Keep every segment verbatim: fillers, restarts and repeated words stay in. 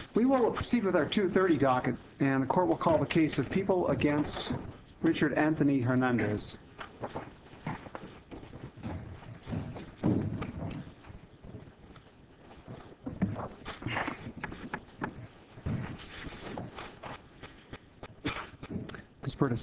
We will proceed with our two thirty docket, and the court will call the case of People against Richard Anthony Hernandez. Miz Burtis.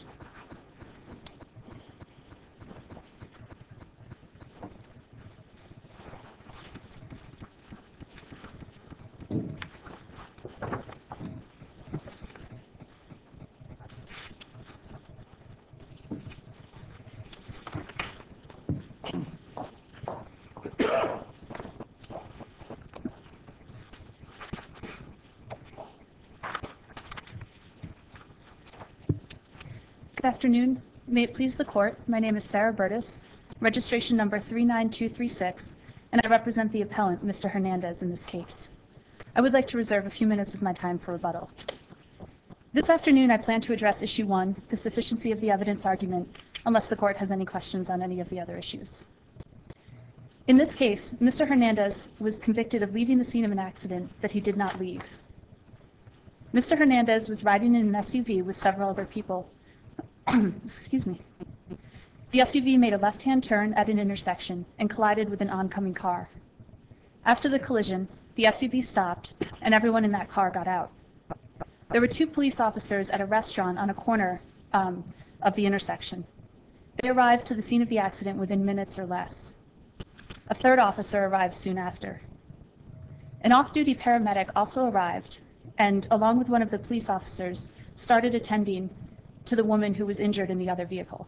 Good afternoon. May it please the court, my name is Sarah Burtis, registration number three nine two three six, and I represent the appellant, Mister Hernandez, in this case. I would like to reserve a few minutes of my time for rebuttal. This afternoon, I plan to address issue one, the sufficiency of the evidence argument, unless the court has any questions on any of the other issues. In this case, Mister Hernandez was convicted of leaving the scene of an accident that he did not leave. Mister Hernandez was riding in an S U V with several other people. Excuse me. The S U V made a left-hand turn at an intersection and collided with an oncoming car. After the collision, the S U V stopped and everyone in that car got out. There were two police officers at a restaurant on a corner um, of the intersection. They arrived to the scene of the accident within minutes or less. A third officer arrived soon after. An off-duty paramedic also arrived and, along with one of the police officers, started attending to the woman who was injured in the other vehicle.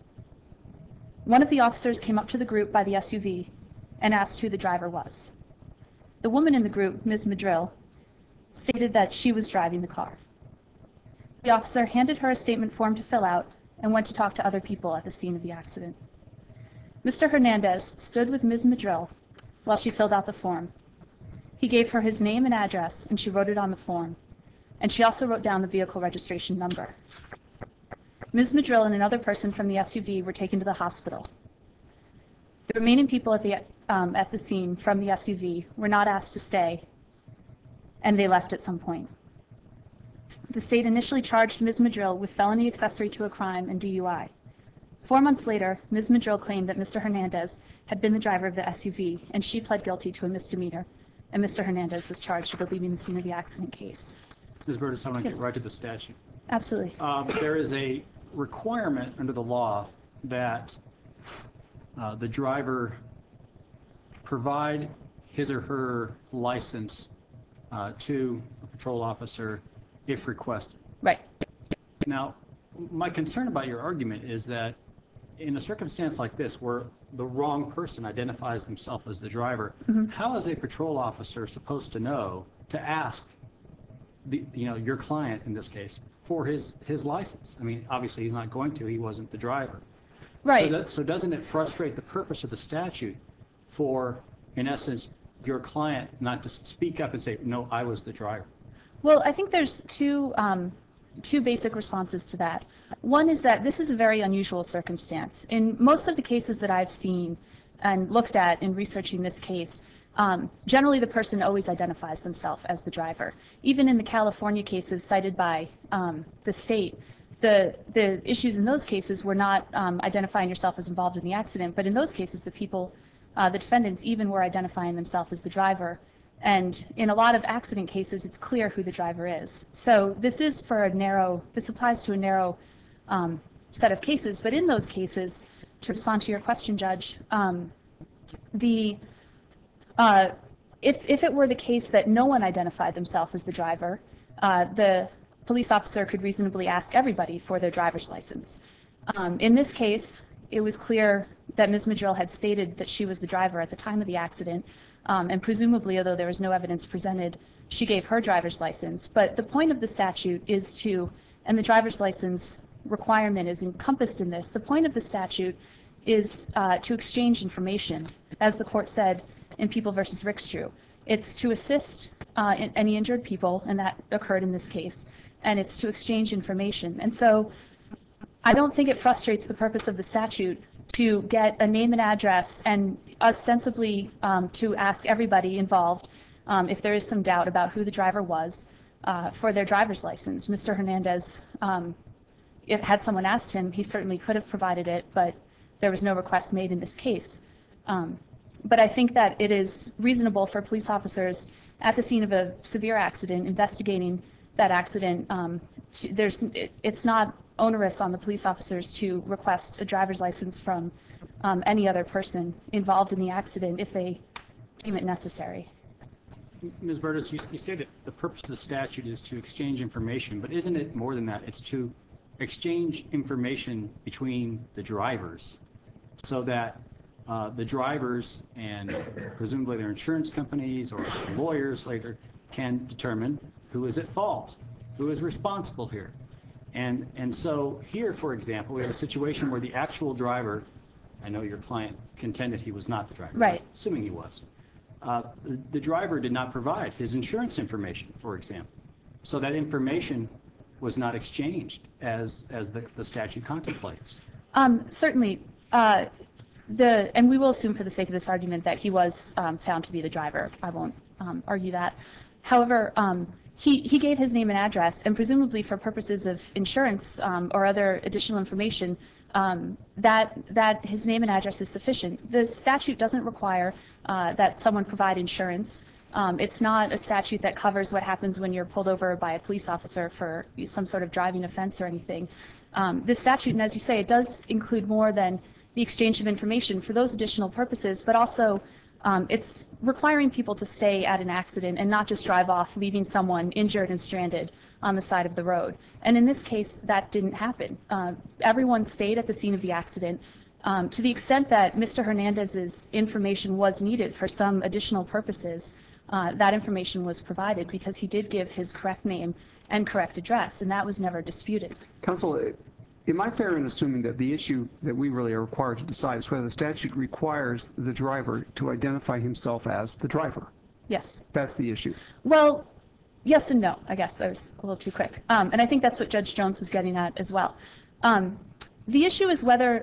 One of the officers came up to the group by the S U V and asked who the driver was. The woman in the group, Miz Madrill, stated that she was driving the car. The officer handed her a statement form to fill out and went to talk to other people at the scene of the accident. Mister Hernandez stood with Miz Madrill while she filled out the form. He gave her his name and address, and she wrote it on the form, and she also wrote down the vehicle registration number. Miz Madrill and another person from the S U V were taken to the hospital. The remaining people at the, um, at the scene from the S U V were not asked to stay, and they left at some point. The state initially charged Miz Madrill with felony accessory to a crime and D U I. Four months later, Miz Madrill claimed that Mister Hernandez had been the driver of the S U V, and she pled guilty to a misdemeanor, and Mister Hernandez was charged with leaving the scene of the accident case. Miz Burtis, I want to Yes. get right to the statute. Absolutely. Um, there is a requirement under the law that uh, the driver provide his or her license uh, to a patrol officer if requested. Right. Now, my concern about your argument is that in a circumstance like this where the wrong person identifies themselves as the driver, mm-hmm. how is a patrol officer supposed to know to ask the, you know, your client in this case for his, his license? I mean, obviously he's not going to, he wasn't the driver. Right. So, that, so doesn't it frustrate the purpose of the statute for, in essence, your client not to speak up and say, no, I was the driver? Well, I think there's two, um, two basic responses to that. One is that this is a very unusual circumstance. In most of the cases that I've seen and looked at in researching this case, Um, generally, the person always identifies themselves as the driver. Even in the California cases cited by um, the state, the the issues in those cases were not um, identifying yourself as involved in the accident, but in those cases, the people, uh, the defendants, even were identifying themselves as the driver. And in a lot of accident cases, it's clear who the driver is. So this is for a narrow. This applies to a narrow um, set of cases. But in those cases, to respond to your question, Judge, um, the Uh, if, if it were the case that no one identified themselves as the driver, uh, the police officer could reasonably ask everybody for their driver's license. Um, in this case, it was clear that Miz Madrill had stated that she was the driver at the time of the accident, um, and presumably, although there was no evidence presented, she gave her driver's license. But the point of the statute is to, and the driver's license requirement is encompassed in this, the point of the statute is uh, to exchange information. As the court said, in People versus Rickstrew. It's to assist uh, in any injured people, and that occurred in this case, and it's to exchange information. And so I don't think it frustrates the purpose of the statute to get a name and address and ostensibly um, to ask everybody involved um, if there is some doubt about who the driver was, uh, for their driver's license. Mister Hernandez, um, if had someone asked him, he certainly could have provided it, but there was no request made in this case. Um, but I think that it is reasonable for police officers at the scene of a severe accident, investigating that accident. Um, to, there's, it, it's not onerous on the police officers to request a driver's license from um, any other person involved in the accident if they deem it necessary. Miz Burtis, you, you say that the purpose of the statute is to exchange information, but isn't it more than that? It's to exchange information between the drivers so that uh, the drivers and presumably their insurance companies or lawyers later can determine who is at fault, who is responsible here. And, and so here, for example, we have a situation where the actual driver, I know your client contended he was not the driver, Right. but assuming he was, uh, the, the driver did not provide his insurance information, for example. So that information was not exchanged as, as the, the statute contemplates. Um, certainly. Uh, the, and we will assume for the sake of this argument that he was um, found to be the driver. I won't um, argue that. However, um, he, he gave his name and address, and presumably for purposes of insurance um, or other additional information, um, that, that his name and address is sufficient. The statute doesn't require uh, that someone provide insurance. Um, it's not a statute that covers what happens when you're pulled over by a police officer for some sort of driving offense or anything. Um, this statute, and as you say, it does include more than the exchange of information for those additional purposes, but also um, it's requiring people to stay at an accident and not just drive off, leaving someone injured and stranded on the side of the road. And in this case, that didn't happen. Uh, everyone stayed at the scene of the accident. Um, to the extent that Mister Hernandez's information was needed for some additional purposes, uh, that information was provided because he did give his correct name and correct address, and that was never disputed. Counsel, am I fair in assuming that the issue that we really are required to decide is whether the statute requires the driver to identify himself as the driver? Yes. That's the issue. Well, yes and no. I guess I was a little too quick. Um, and I think that's what Judge Jones was getting at as well. Um, the issue is whether,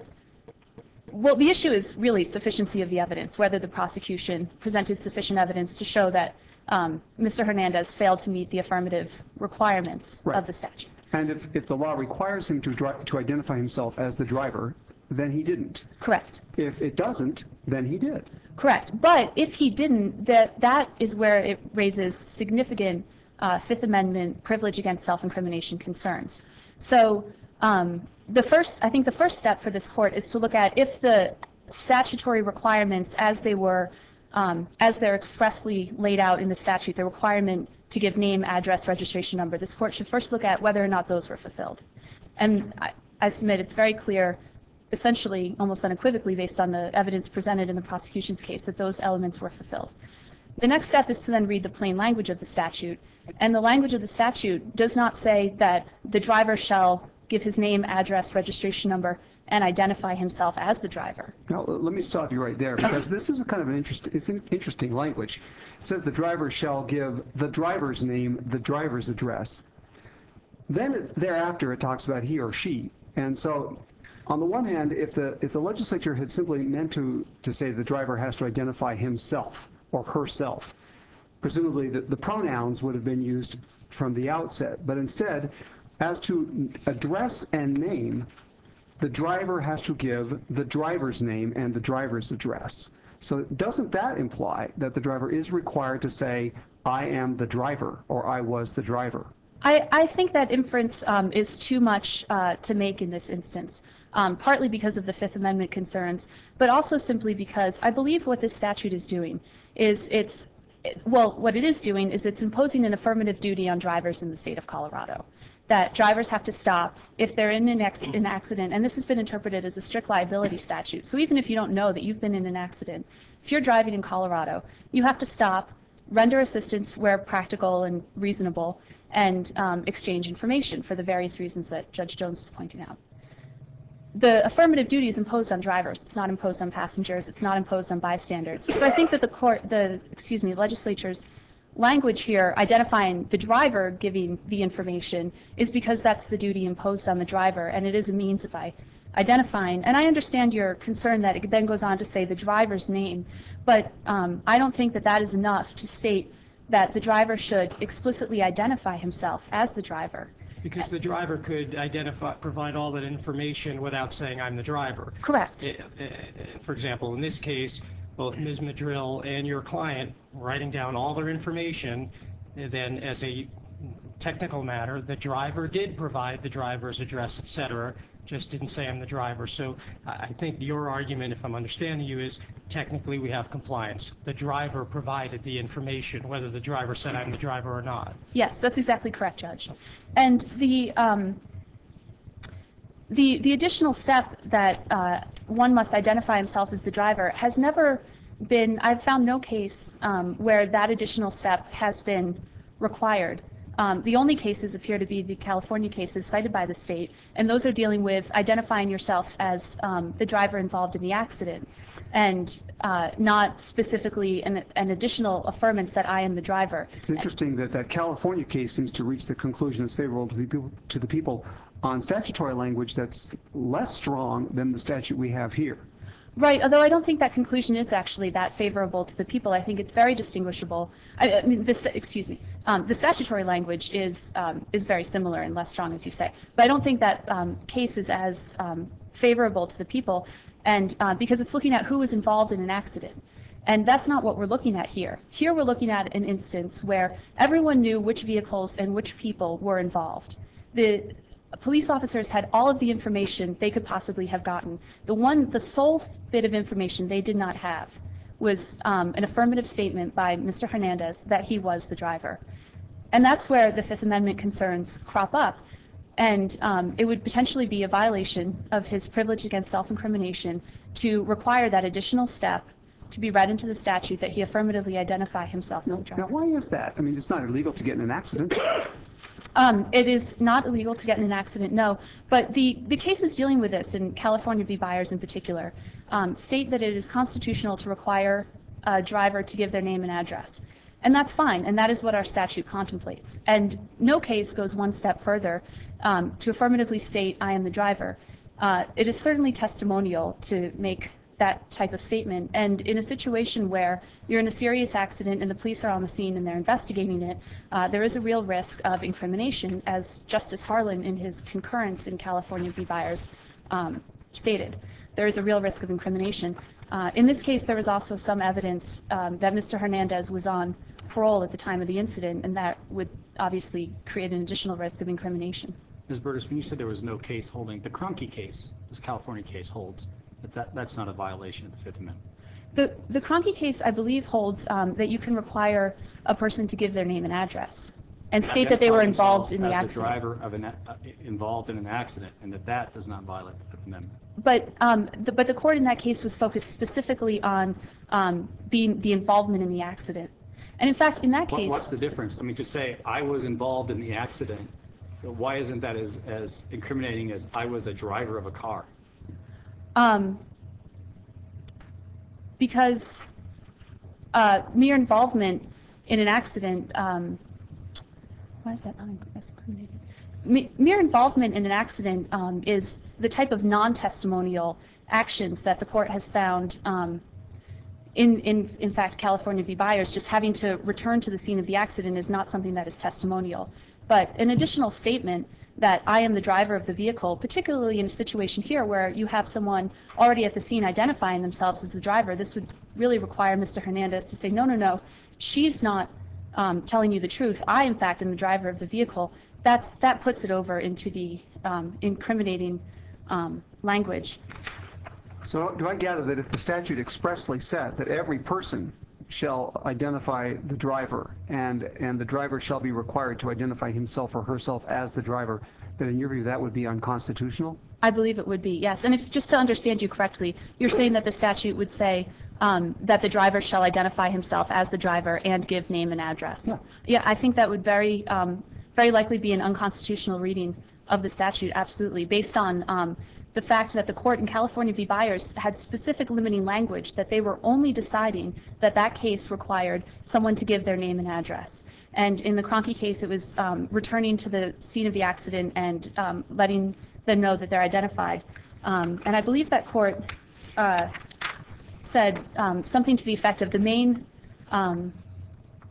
well, the issue is really sufficiency of the evidence, whether the prosecution presented sufficient evidence to show that um, Mister Hernandez failed to meet the affirmative requirements Right. of the statute. And if, if the law requires him to, dri to identify himself as the driver, then he didn't. Correct. If it doesn't, then he did. Correct. But if he didn't, that, that is where it raises significant uh, Fifth Amendment privilege against self-incrimination concerns. So um, the first, I think the first step for this court is to look at if the statutory requirements as they were, um, as they're expressly laid out in the statute, the requirement to give name, address, registration number, this court should first look at whether or not those were fulfilled. And I, I submit it's very clear, essentially almost unequivocally based on the evidence presented in the prosecution's case, that those elements were fulfilled. The next step is to then read the plain language of the statute. And the language of the statute does not say that the driver shall give his name, address, registration number, and identify himself as the driver. Now, let me stop you right there, because this is a kind of an interesting, it's an interesting language. It says the driver shall give the driver's name, the driver's address. Then thereafter it talks about he or she. And so on the one hand, if the, if the legislature had simply meant to, to say the driver has to identify himself or herself, presumably the, the pronouns would have been used from the outset. But instead, as to address and name, the driver has to give the driver's name and the driver's address. So doesn't that imply that the driver is required to say, I am the driver, or I was the driver? I, I think that inference um, is too much uh, to make in this instance, um, partly because of the Fifth Amendment concerns, but also simply because I believe what this statute is doing is it's, well, what it is doing is it's imposing an affirmative duty on drivers in the state of Colorado, that drivers have to stop if they're in an, ex an accident, and this has been interpreted as a strict liability statute. So even if you don't know that you've been in an accident, if you're driving in Colorado, you have to stop, render assistance where practical and reasonable, and um, exchange information for the various reasons that Judge Jones was pointing out. The affirmative duty is imposed on drivers. It's not imposed on passengers. It's not imposed on bystanders. So I think that the court, the excuse me, legislature's language here identifying the driver giving the information is because that's the duty imposed on the driver, and it is a means of identifying. And I understand your concern that it then goes on to say the driver's name, but um, I don't think that that is enough to state that the driver should explicitly identify himself as the driver. Because the driver could identify, provide all that information without saying, I'm the driver. Correct. Uh, uh, For example, in this case, both Miz Madrill and your client writing down all their information, and then as a technical matter, the driver did provide the driver's address, et cetera, just didn't say I'm the driver. So I I think your argument, if I'm understanding you, is technically we have compliance. The driver provided the information, whether the driver said I'm the driver or not. Yes, that's exactly correct, Judge. And the um, the the additional step that uh, one must identify himself as the driver has never been. I've found no case um, where that additional step has been required. Um, the only cases appear to be the California cases cited by the state, and those are dealing with identifying yourself as um, the driver involved in the accident, and uh, not specifically an, an additional affirmance that I am the driver. It's interesting that that California case seems to reach the conclusion that's favorable to the people, to the people on statutory language that's less strong than the statute we have here. Right, although I don't think that conclusion is actually that favorable to the people. I think it's very distinguishable. I, I mean, this, excuse me, um, the statutory language is um, is very similar and less strong, as you say. But I don't think that um, case is as um, favorable to the people, and uh, because it's looking at who was involved in an accident. And that's not what we're looking at here. Here we're looking at an instance where everyone knew which vehicles and which people were involved. The police officers had all of the information they could possibly have gotten. The one, the sole bit of information they did not have was um, an affirmative statement by Mister Hernandez that he was the driver. And that's where the Fifth Amendment concerns crop up. And um, it would potentially be a violation of his privilege against self-incrimination to require that additional step to be read into the statute that he affirmatively identify himself as Now, the driver. now, why is that? I mean, it's not illegal to get in an accident. Um, it is not illegal to get in an accident, no. But the, the cases dealing with this, in California v. Byers in particular, um, state that it is constitutional to require a driver to give their name and address. And that's fine, and that is what our statute contemplates. And no case goes one step further um, to affirmatively state, I am the driver. Uh, it is certainly testimonial to make that type of statement. And in a situation where you're in a serious accident and the police are on the scene and they're investigating it, uh, there is a real risk of incrimination, as Justice Harlan in his concurrence in California v. Byers um, stated. There is a real risk of incrimination. Uh, in this case, there was also some evidence um, that Mister Hernandez was on parole at the time of the incident, and that would obviously create an additional risk of incrimination. Miz Burtis, when you said there was no case holding, the Kroenke case, this California case holds, that, that that's not a violation of the Fifth Amendment. The, the Kroenke case, I believe, holds um, that you can require a person to give their name and address and state that they were Identify involved in the themselves accident. as the driver of an, uh, involved in an accident, and that that does not violate the Fifth Amendment. But um, the, but the court in that case was focused specifically on um, being the involvement in the accident. And in fact, in that What, case, what's the difference? I mean, to say I was involved in the accident, why isn't that as, as incriminating as I was a driver of a car? um, because uh, mere involvement in an accident, um, why is that not as incriminating? Me- Mere involvement in an accident um, is the type of non-testimonial actions that the court has found um, in, in, in fact, California v. Byers, just having to return to the scene of the accident is not something that is testimonial. But an additional statement that I am the driver of the vehicle, particularly in a situation here where you have someone already at the scene identifying themselves as the driver, this would really require Mister Hernandez to say, no, no, no, she's not um, telling you the truth. I, in fact, am the driver of the vehicle. That's, that puts it over into the um, incriminating um, language. So do I gather that if the statute expressly said that every person shall identify the driver, and, and the driver shall be required to identify himself or herself as the driver, that in your view that would be unconstitutional? I believe it would be, yes. And if, just to understand you correctly, you're saying that the statute would say um, that the driver shall identify himself as the driver and give name and address. Yeah, yeah I think that would very, um, very likely be an unconstitutional reading of the statute, absolutely, based on um, the fact that the court in California v. Byers had specific limiting language that they were only deciding that that case required someone to give their name and address. And in the Kroenke case, it was um, returning to the scene of the accident and um, letting them know that they're identified. Um, and I believe that court uh, said um, something to the effect of the main, um,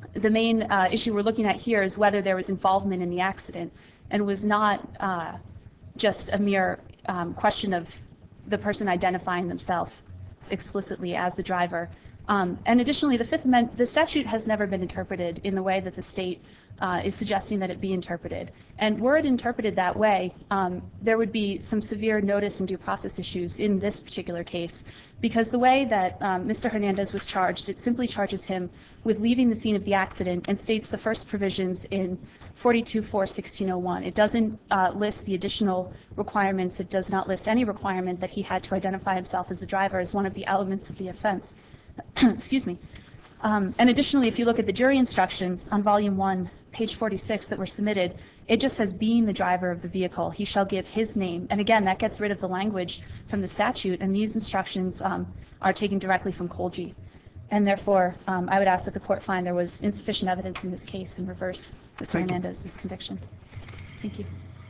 the main uh, issue we're looking at here is whether there was involvement in the accident, and was not uh, just a mere um, question of the person identifying themselves explicitly as the driver. Um, and additionally, the Fifth Amendment, the statute has never been interpreted in the way that the state uh, is suggesting that it be interpreted. And were it interpreted that way, um, there would be some severe notice and due process issues in this particular case, because the way that um, Mister Hernandez was charged, it simply charges him with leaving the scene of the accident and states the first provisions in forty-two four sixteen oh one. It doesn't uh, list the additional requirements. It does not list any requirement that he had to identify himself as the driver as one of the elements of the offense. Excuse me. Um, and additionally, if you look at the jury instructions on volume one, page forty-six that were submitted, it just says being the driver of the vehicle, he shall give his name. And again, that gets rid of the language from the statute, and these instructions um, are taken directly from Colgy. And therefore, um, I would ask that the court find there was insufficient evidence in this case and reverse Mister Thank you. Hernandez's conviction. Thank you.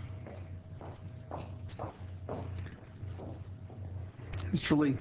Mister Lee.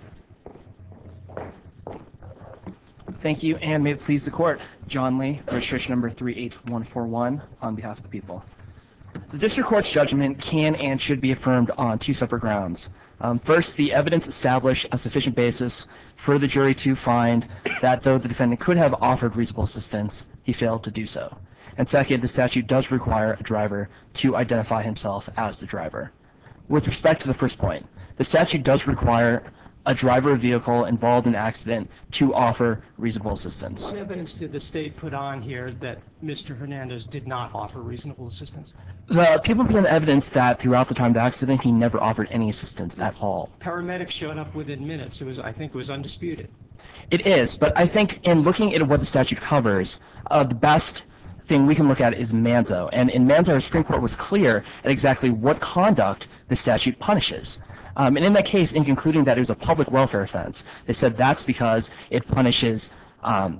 Thank you, and may it please the court. John Lee, registration number three eight one four one, on behalf of the people. The district court's judgment can and should be affirmed on two separate grounds. Um, first, the evidence established a sufficient basis for the jury to find that though the defendant could have offered reasonable assistance, he failed to do so. And second, the statute does require a driver to identify himself as the driver. With respect to the first point, the statute does require a driver of vehicle involved in an accident to offer reasonable assistance. What evidence did the state put on here that Mister Hernandez did not offer reasonable assistance? The people present evidence that throughout the time of the accident, he never offered any assistance at all. Paramedics showed up within minutes. It was, I think, it was undisputed. It is, but I think in looking at what the statute covers, uh, the best thing we can look at is Manzo. And in Manzo, the Supreme Court was clear at exactly what conduct the statute punishes. Um, and in that case, in concluding that it was a public welfare offense, they said that's because it punishes um,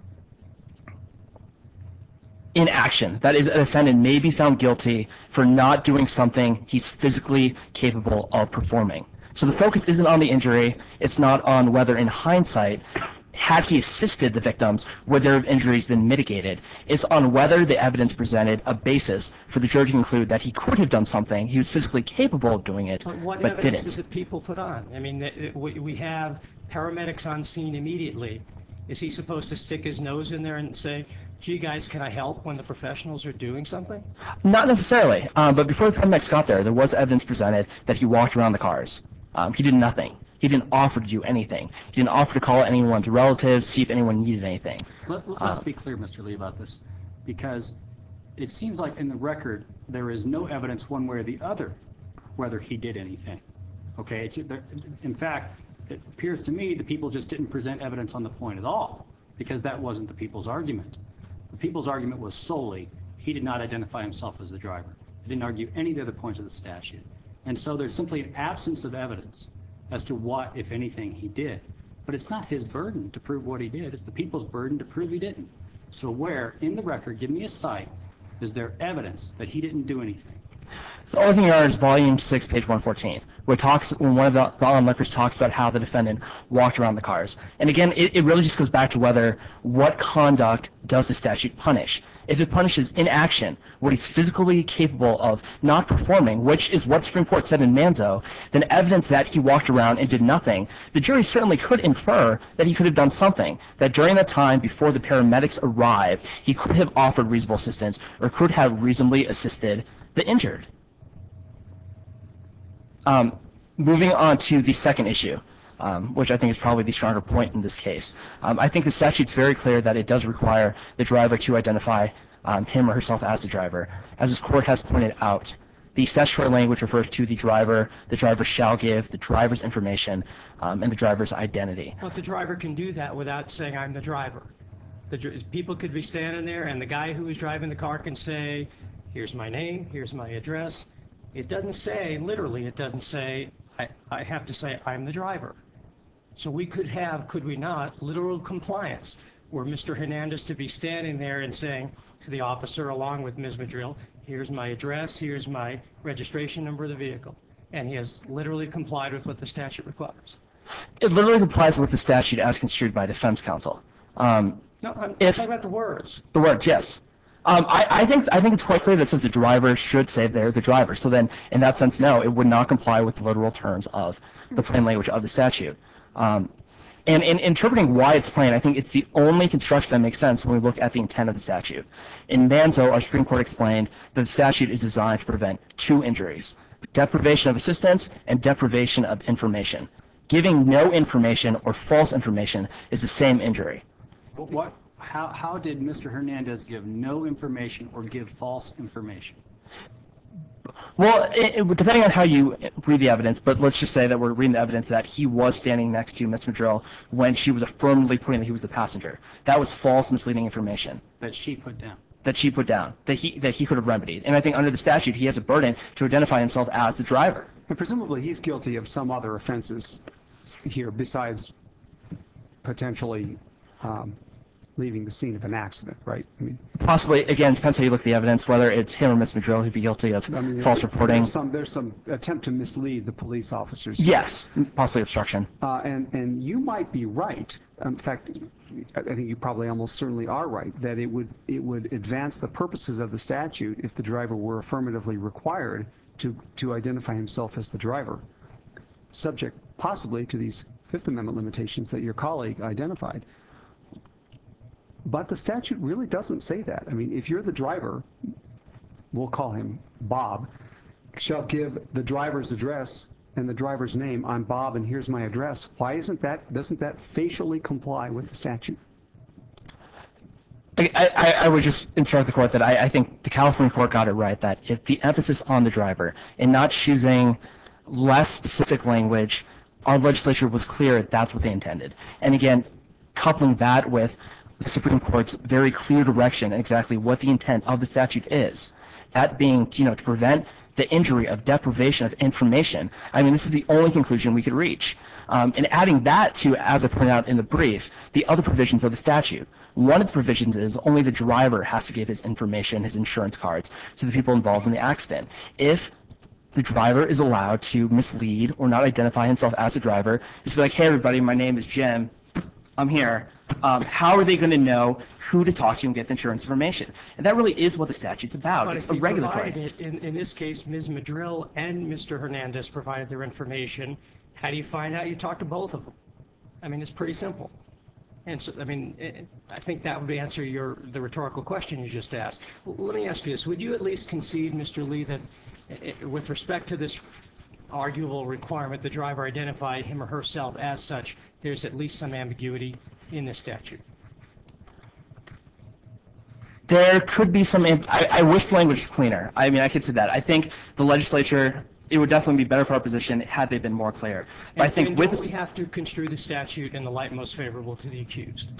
inaction. That is, a defendant may be found guilty for not doing something he's physically capable of performing. So the focus isn't on the injury. It's not on whether, in hindsight, had he assisted the victims, would their injuries been mitigated. It's on whether the evidence presented a basis for the jury to conclude that he could have done something, he was physically capable of doing it, But what but evidence didn't. did the people put on? I mean, it- we we have paramedics on scene immediately. Is he supposed to stick his nose in there and say, gee, guys, can I help when the professionals are doing something? Not necessarily, um, but before the paramedics got there, there was evidence presented that he walked around the cars. Um, he did nothing. He didn't offer to do anything. He didn't offer to call anyone's relatives, see if anyone needed anything. Let, let's be clear, Mister Lee, about this, because it seems like in the record there is no evidence one way or the other whether he did anything. Okay, it's, there, in fact, it appears to me the people just didn't present evidence on the point at all, because that wasn't the people's argument. The people's argument was solely he did not identify himself as the driver. They didn't argue any of the other points of the statute. And so there's simply an absence of evidence as to what, if anything, he did. But it's not his burden to prove what he did. It's the people's burden to prove he didn't. So where, in the record, give me a cite, is there evidence that he didn't do anything? The only thing here is volume six, page one fourteen, where it talks, when one of the, the onlookers talks about how the defendant walked around the cars. And again, it, it really just goes back to whether, what conduct does the statute punish? If it punishes inaction, what he's physically capable of not performing, which is what the Supreme Court said in Manzo, then evidence that he walked around and did nothing, the jury certainly could infer that he could have done something, that during that time before the paramedics arrived, he could have offered reasonable assistance or could have reasonably assisted the injured. Um, moving on to the second issue, um, which I think is probably the stronger point in this case. Um, I think the statute's very clear that it does require the driver to identify um, him or herself as the driver. As this court has pointed out, the statutory language refers to the driver, the driver shall give, the driver's information, um, and the driver's identity. But the driver can do that without saying, I'm the driver. The dr- people could be standing there, and the guy who is driving the car can say, here's my name, here's my address. It doesn't say, literally, it doesn't say, I, I have to say, I'm the driver. So we could have, could we not, literal compliance, where Mister Hernandez to be standing there and saying to the officer, along with Miz Madrill, here's my address, here's my registration number of the vehicle. And he has literally complied with what the statute requires. It literally complies with the statute as construed by defense counsel. Um, No, I'm If- talking about the words. The words, yes. Um, I, I think I think it's quite clear that it says the driver should say they're the driver. So then, in that sense, no, it would not comply with the literal terms of the plain language of the statute. Um, and in interpreting why it's plain, I think it's the only construction that makes sense when we look at the intent of the statute. In Manzo, our Supreme Court explained that the statute is designed to prevent two injuries: deprivation of assistance and deprivation of information. Giving no information or false information is the same injury. But what, how, how did Mister Hernandez give no information or give false information? Well, it, it, depending on how you read the evidence, but let's just say that we're reading the evidence that he was standing next to Miz Madrill when she was affirmatively putting that he was the passenger. That was false, misleading information That she put down? that she put down, that he that he could have remedied. And I think under the statute, he has a burden to identify himself as the driver. And presumably he's guilty of some other offenses here besides potentially um, leaving the scene of an accident, right? I mean, Possibly, again, depends how you look at the evidence, whether it's him or Miz Madrill who'd be guilty of I mean, false reporting. There's some, there's some attempt to mislead the police officers. Yes, possibly obstruction. Uh, and, and you might be right. In fact, I think you probably almost certainly are right, that it would, it would advance the purposes of the statute if the driver were affirmatively required to, to identify himself as the driver, subject possibly to these Fifth Amendment limitations that your colleague identified. But the statute really doesn't say that. I mean, if you're the driver, we'll call him Bob, shall give the driver's address and the driver's name. I'm Bob and here's my address. Why isn't that, doesn't that facially comply with the statute? I, I, I would just instruct the court that I, I think the California court got it right, that if the emphasis on the driver and not choosing less specific language, our legislature was clear that's what they intended. And again, coupling that with the Supreme Court's very clear direction and exactly what the intent of the statute is, that being, you know, to prevent the injury of deprivation of information. I mean, this is the only conclusion we could reach. Um, and adding that to, as I pointed out in the brief, the other provisions of the statute. One of the provisions is only the driver has to give his information, his insurance cards, to the people involved in the accident. If the driver is allowed to mislead or not identify himself as a driver, just be like, hey, everybody, my name is Jim. I'm here. Um, how are they going to know who to talk to and get the insurance information? And that really is what the statute's about. But It's if a he regulatory. provided it, in, in this case, Miz Madrill and Mister Hernandez provided their information. How do you find out? You talk to both of them. I mean, it's pretty simple. And so, I mean, it, I think that would answer your the rhetorical question you just asked. Well, let me ask you this. Would you at least concede, Mister Lee, that uh, with respect to this arguable requirement, the driver identify him or herself as such, there's at least some ambiguity in this statute? There could be some, imp- I, I wish the language was cleaner. I mean, I could say that. I think the legislature, it would definitely be better for our position had they been more clear. But And, I think and with don't this, we have to construe the statute in the light most favorable to the accused?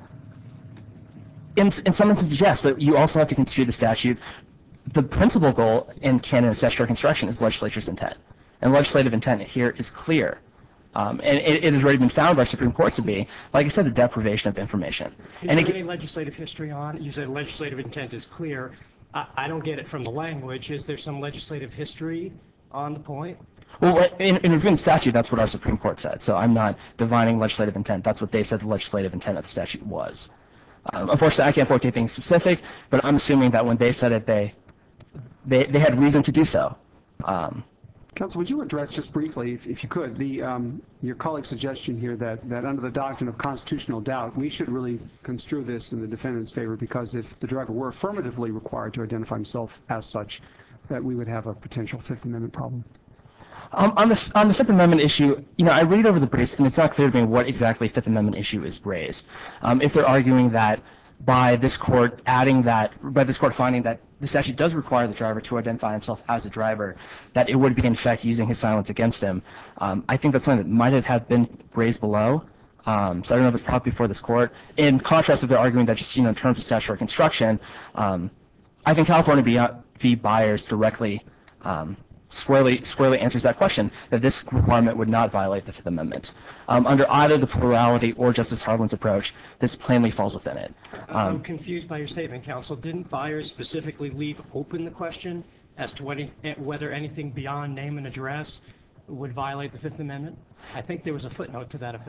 in, in some instances, yes, but you also have to construe the statute. The principal goal in canon of statutory construction is the legislature's intent. And legislative intent here is clear. Um, and it, it has already been found by Supreme Court to be, like I said, the deprivation of information. Is and there again, any legislative history on? You said legislative intent is clear. I, I don't get it from the language. Is there some legislative history on the point? well, in, in reviewing the statute, that's what our Supreme Court said. So I'm not divining legislative intent. That's what they said the legislative intent of the statute was. Um, unfortunately, I can't point to anything specific, but I'm assuming that when they said it, they they, they had reason to do so. Um, Counsel, would you address just briefly, if, if you could, the um, your colleague's suggestion here that, that under the doctrine of constitutional doubt, we should really construe this in the defendant's favor, because if the driver were affirmatively required to identify himself as such, that we would have a potential Fifth Amendment problem. Um, on the on the Fifth Amendment issue, you know, I read over the briefs, and it's not clear to me what exactly Fifth Amendment issue is raised. Um, if they're arguing that by this court adding that, by this court finding that the statute does require the driver to identify himself as a driver, that it would be in fact using his silence against him. Um, I think that's something that might have been raised below. Um, so I don't know if it's brought before this court. In contrast, if they're arguing that just, you know, in terms of statutory construction, um, I think California v. Byers directly um, squarely squarely answers that question, that this requirement would not violate the Fifth Amendment. Um, under either the plurality or Justice Harlan's approach, this plainly falls within it. I'm Um, confused by your statement, counsel. Didn't Byers specifically leave open the question as to what, whether anything beyond name and address would violate the Fifth Amendment? I think there was a footnote to that effect.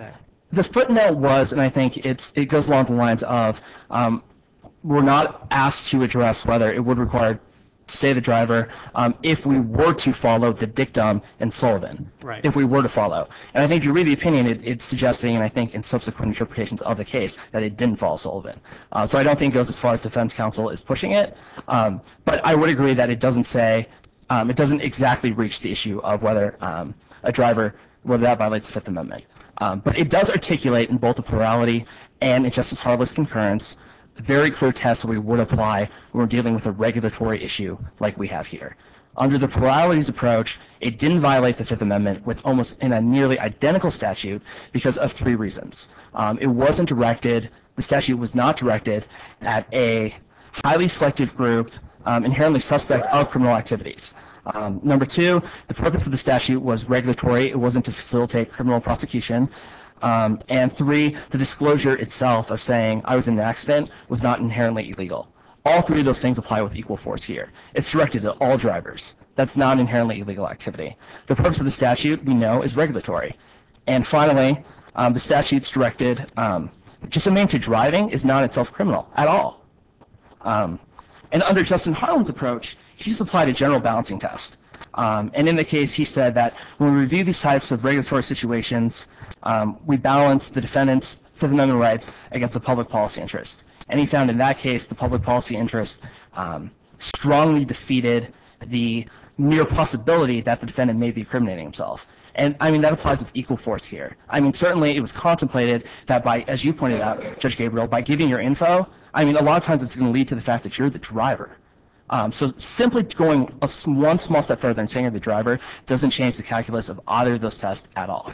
The footnote was, and I think it's it goes along the lines of, um, we're not asked to address whether it would require to stay the driver um, if we were to follow the dictum in Sullivan. Right. If we were to follow. And I think if you read the opinion, it, it's suggesting, and I think in subsequent interpretations of the case, that it didn't follow Sullivan. Uh, so I don't think it goes as far as defense counsel is pushing it. Um, but I would agree that it doesn't say, um, it doesn't exactly reach the issue of whether um, a driver, whether that violates the Fifth Amendment. Um, but it does articulate in both the plurality and in Justice Harless concurrence very clear tests that we would apply when we're dealing with a regulatory issue like we have here. Under the pluralities approach, it didn't violate the Fifth Amendment with almost in a nearly identical statute because of three reasons. Um, it wasn't directed, the statute was not directed at a highly selective group um, inherently suspect of criminal activities. Um, number two, the purpose of the statute was regulatory. It wasn't to facilitate criminal prosecution. Um, and three, the disclosure itself of saying I was in an accident was not inherently illegal. All three of those things apply with equal force here. It's directed at all drivers. That's not an inherently illegal activity. The purpose of the statute, we know, is regulatory. And finally, um, the statute's directed, um, just admitting to driving is not itself criminal at all. Um, and under Justin Harlan's approach, he just applied a general balancing test. Um, and in the case, he said that when we review these types of regulatory situations, um, we balance the defendant's Fifth Amendment rights against the public policy interest. And he found in that case, the public policy interest um, strongly defeated the mere possibility that the defendant may be incriminating himself. And I mean, that applies with equal force here. I mean, certainly it was contemplated that by, as you pointed out, Judge Gabriel, by giving your info, I mean, a lot of times it's going to lead to the fact that you're the driver. Um, so simply going a, one small step further and saying you're the driver doesn't change the calculus of either of those tests at all.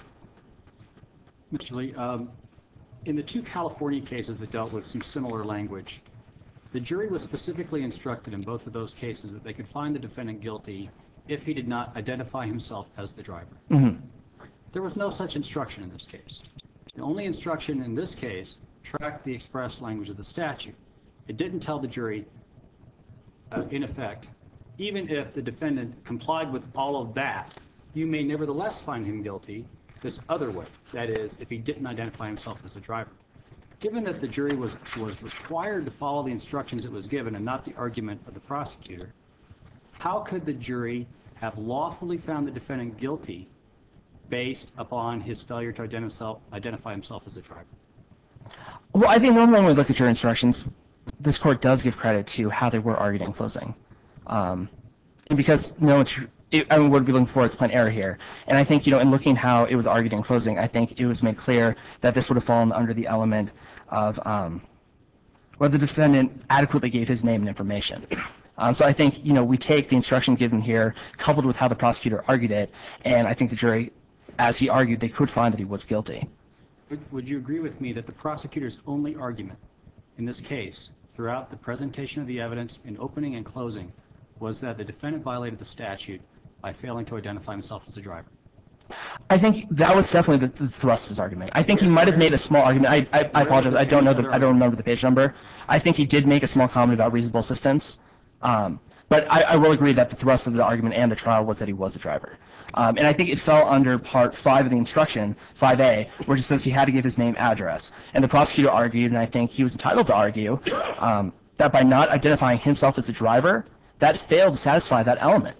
Mister Lee, um, in the two California cases that dealt with some similar language, the jury was specifically instructed in both of those cases that they could find the defendant guilty if he did not identify himself as the driver. Mm-hmm. There was no such instruction in this case. The only instruction in this case tracked the express language of the statute. It didn't tell the jury, uh, in effect, even if the defendant complied with all of that, you may nevertheless find him guilty this other way. That is, if he didn't identify himself as a driver. Given that the jury was, was required to follow the instructions it was given and not the argument of the prosecutor, how could the jury have lawfully found the defendant guilty based upon his failure to identify, identify himself as a driver? Well, I think normally when we look at your instructions, this court does give credit to how they were argued in closing. Um, and because no one's, it, I mean, what we're looking for is plain error here. And I think, you know, in looking how it was argued in closing, I think it was made clear that this would have fallen under the element of um, whether the defendant adequately gave his name and information. Um, so I think, you know, we take the instruction given here, coupled with how the prosecutor argued it, and I think the jury, as he argued, they could find that he was guilty. Would, would you agree with me that the prosecutor's only argument in this case, throughout the presentation of the evidence in opening and closing, was that the defendant violated the statute by failing to identify himself as a driver? I think that was definitely the, the thrust of his argument. I think he might have made a small argument. I, I, I apologize. I don't know the, I don't remember the page number. I think he did make a small comment about reasonable assistance. Um, but I, I will agree that the thrust of the argument and the trial was that he was a driver. Um, and I think it fell under part five of the instruction, five A, where it says he had to give his name, address. And the prosecutor argued, and I think he was entitled to argue, um, that by not identifying himself as the driver, that failed to satisfy that element.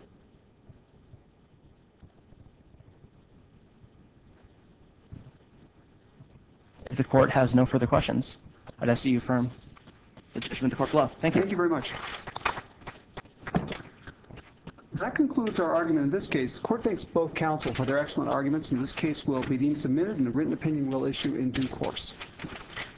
If the court has no further questions, I'd ask that you affirm the judgment of the court below. Thank you. Thank you very much. That concludes our argument in this case. The court thanks both counsel for their excellent arguments, and this case will be deemed submitted and a written opinion will issue in due course.